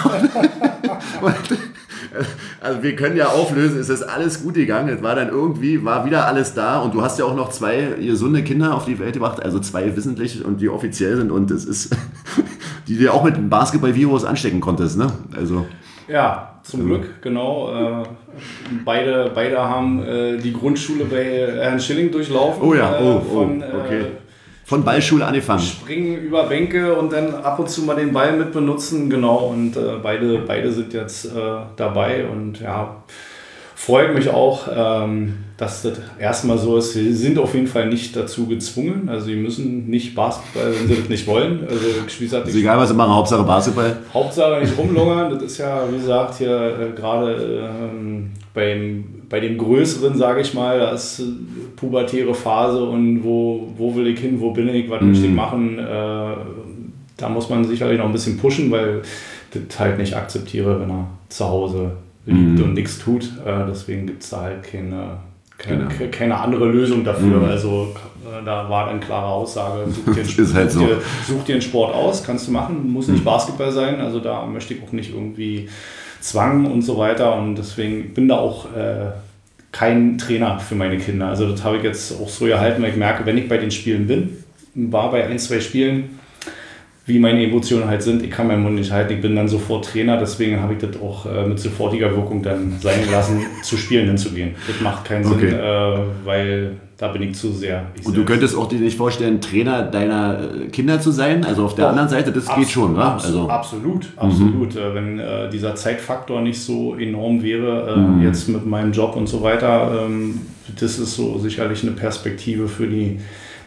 Also wir können ja auflösen, es ist alles gut gegangen, es war dann irgendwie, war wieder alles da und du hast ja auch noch 2 gesunde Kinder auf die Welt gebracht, also 2 wissentlich und die offiziell sind und es ist, die du auch mit dem Basketball-Virus anstecken konntest, ne? Also. Ja, zum Glück, genau. Beide haben die Grundschule bei Herrn Schilling durchlaufen. Oh ja, okay. Von Ballschule angefangen. Springen über Bänke und dann ab und zu mal den Ball mit benutzen, genau. Und beide sind jetzt dabei und ja, freut mich auch, dass das erstmal so ist. Sie sind auf jeden Fall nicht dazu gezwungen. Also sie müssen nicht Basketball, wenn sie das nicht wollen. Also wie gesagt, ist egal, was sie machen, Hauptsache Basketball. Hauptsache nicht rumlungern. Das ist ja, wie gesagt, hier gerade bei dem Größeren, sage ich mal, da ist pubertäre Phase und wo will ich hin, wo bin ich, was möchte ich machen. Da muss man sicherlich noch ein bisschen pushen, weil ich das halt nicht akzeptiere, wenn er zu Hause liegt und nichts tut. Deswegen gibt es da halt keine andere Lösung dafür. Also da war dann klare Aussage, such dir einen Sport aus, kannst du machen, muss nicht Basketball sein. Also da möchte ich auch nicht irgendwie Zwang und so weiter. Und deswegen bin da auch kein Trainer für meine Kinder. Also das habe ich jetzt auch so gehalten, weil ich merke, wenn ich bei den Spielen war bei 1-2 Spielen, wie meine Emotionen halt sind, ich kann meinen Mund nicht halten, ich bin dann sofort Trainer, deswegen habe ich das auch mit sofortiger Wirkung dann sein gelassen, zu Spielen hinzugehen. Das macht keinen Sinn, weil da bin ich zu sehr. Und du könntest auch dir nicht vorstellen, Trainer deiner Kinder zu sein? Also auf der anderen Seite, das geht schon, wa? Absolut. Wenn dieser Zeitfaktor nicht so enorm wäre, jetzt mit meinem Job und so weiter, das ist so sicherlich eine Perspektive für die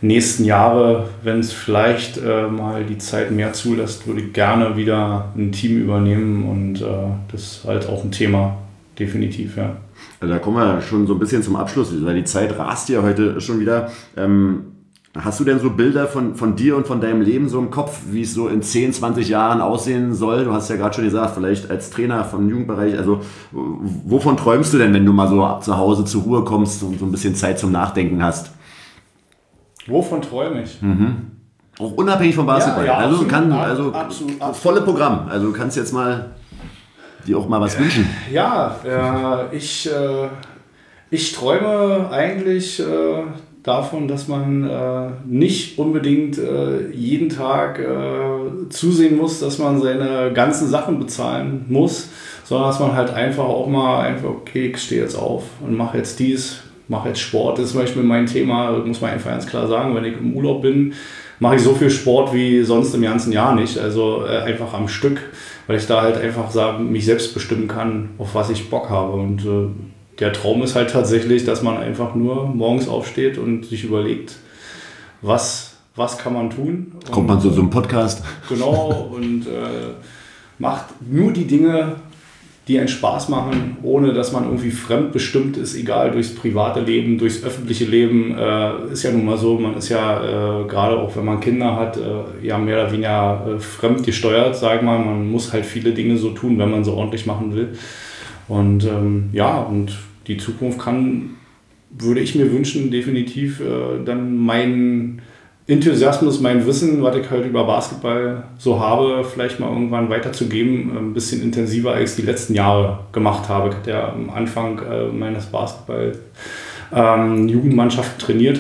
nächsten Jahre, wenn es vielleicht mal die Zeit mehr zulässt, würde ich gerne wieder ein Team übernehmen und das ist halt auch ein Thema, definitiv, ja. Also da kommen wir schon so ein bisschen zum Abschluss, weil die Zeit rast ja heute schon wieder. Hast du denn so Bilder von dir und von deinem Leben so im Kopf, wie es so in 10, 20 Jahren aussehen soll? Du hast ja gerade schon gesagt, vielleicht als Trainer vom Jugendbereich. Also wovon träumst du denn, wenn du mal so ab zu Hause zur Ruhe kommst und so ein bisschen Zeit zum Nachdenken hast? Wovon träume ich? Auch unabhängig vom Basketball. Ja, also absolut, absolut. Volle Programm. Also du kannst jetzt mal dir auch mal was wünschen. Ja, ich träume eigentlich davon, dass man nicht unbedingt jeden Tag zusehen muss, dass man seine ganzen Sachen bezahlen muss, sondern dass man halt einfach auch mal okay, ich stehe jetzt auf und mache jetzt dies, mache jetzt Sport. Das ist zum Beispiel mein Thema, muss man einfach ganz klar sagen, wenn ich im Urlaub bin, mache ich so viel Sport wie sonst im ganzen Jahr nicht, also einfach am Stück, weil ich da halt einfach mich selbst bestimmen kann, auf was ich Bock habe. Und der Traum ist halt tatsächlich, dass man einfach nur morgens aufsteht und sich überlegt, was kann man tun. Kommt man zu so einem Podcast? Genau, und macht nur die Dinge, die einen Spaß machen, ohne dass man irgendwie fremdbestimmt ist, egal durchs private Leben, durchs öffentliche Leben. Ist ja nun mal so, man ist ja gerade auch wenn man Kinder hat, ja mehr oder weniger fremd gesteuert, sag ich mal. Man muss halt viele Dinge so tun, wenn man so ordentlich machen will. Und und die Zukunft würde ich mir wünschen, definitiv dann meinen Enthusiasmus, mein Wissen, was ich halt über Basketball so habe, vielleicht mal irgendwann weiterzugeben, ein bisschen intensiver als die letzten Jahre gemacht habe. Ich hatte ja am Anfang meines Basketball-Jugendmannschaften trainiert.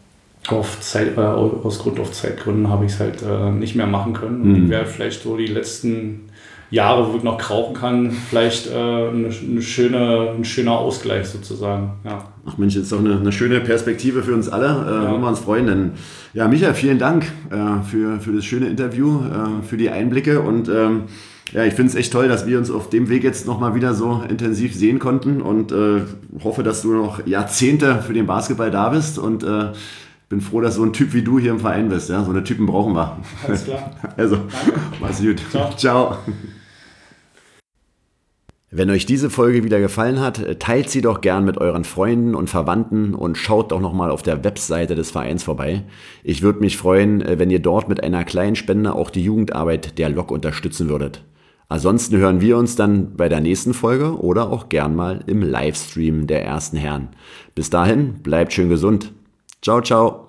Aus Zeitgründen habe ich es halt nicht mehr machen können. Und ich werde vielleicht so die letzten Jahre, wo ich noch krauchen kann, vielleicht ein schöner Ausgleich sozusagen. Ja. Ach Mensch, das ist doch eine schöne Perspektive für uns alle. Wollen wir uns freuen. Denn, ja, Micha, vielen Dank für das schöne Interview, für die Einblicke und ich finde es echt toll, dass wir uns auf dem Weg jetzt nochmal wieder so intensiv sehen konnten und hoffe, dass du noch Jahrzehnte für den Basketball da bist und bin froh, dass so ein Typ wie du hier im Verein bist. Ja? So eine Typen brauchen wir. Alles klar. Also, mach's gut. Ciao. Wenn euch diese Folge wieder gefallen hat, teilt sie doch gern mit euren Freunden und Verwandten und schaut doch nochmal auf der Webseite des Vereins vorbei. Ich würde mich freuen, wenn ihr dort mit einer kleinen Spende auch die Jugendarbeit der LOC unterstützen würdet. Ansonsten hören wir uns dann bei der nächsten Folge oder auch gern mal im Livestream der ersten Herren. Bis dahin, bleibt schön gesund. Ciao, ciao.